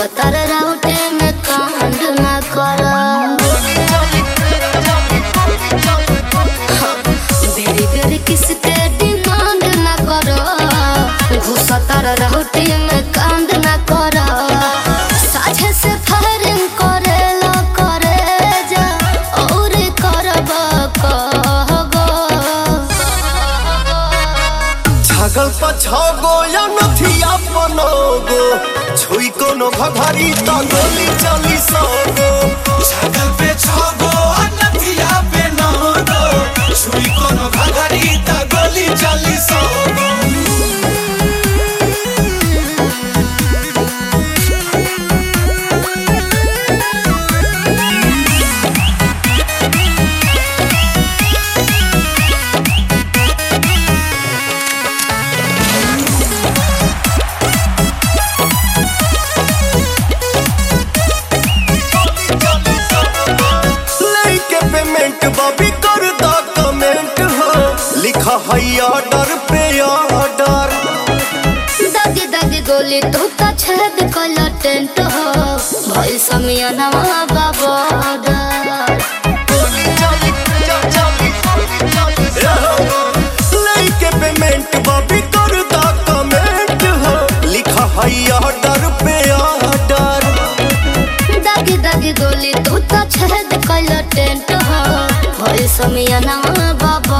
घुसतर राउटे में कांड न करा। बेरी बेरी किसके डिमांड न करो, घुसतर राउटे में कांड न करा। साझे से फायरिंग करे लो करे जा और करब कहगो। छागल पछागो या नथिया पनोगो, छुई कोनो घघरी त गोली चली सोगो। छागल पे छागो आ नथिया पे नगो, छुई कोनो घघरी त गोली चली सोगो। बॉबी कर दा कमेंट हो, लिखा है ऑर्डर पे ऑर्डर। दागी दागी गोली तू तो छेद कला टेंट हो, भाई समियाना बाबा लइके पेमेंट बॉबी कर दा कमेंट हो, लिखा है ऑर्डर पे ऑर्डर। दागी दागी गोली तू तो छेद कला टेंट हो, भाई समियाना बाबा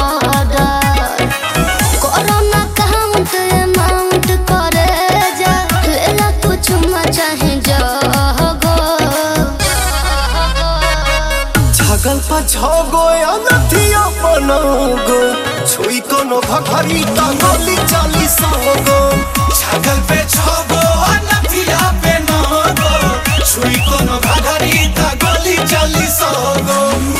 कोरोना काउंट अमाउंट करे जा, लेला कुछ चाहे जागो। छागल पछागो या नथिया पनोगो, छुई कोनो घघरी त गोली चली सोगो। छागल पे छागो आ नथिया पे नगो, छुई कोनो घघरी त गोली चली सोगो।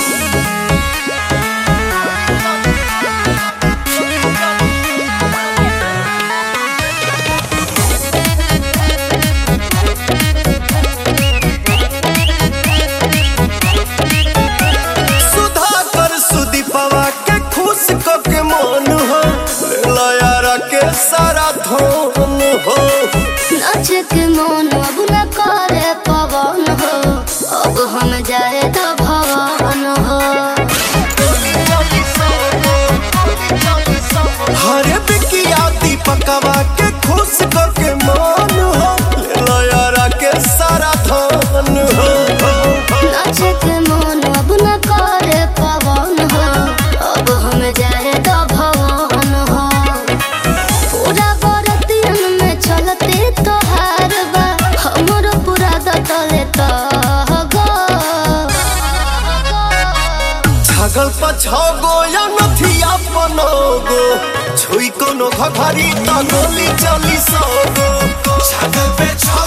के मन हो लयारा के सारा धन हो, नाचे के मन अब न करे पवन हो, अब हम जाए तो भवन हो। हरे बिकिया दीपकवा के खुश के मन हो लयारा के सारा धन हो। नाचे के मन अब न करे पवन हो, अब हम जाए तो भवन हो। पूरा बरतियन में चलते तोहार बा, हमरो पूरा दतले तो गो। छागल पछागो या नथिया पनोगो, छुई कोनो घघरी त गोली चली सोगो। छागल पे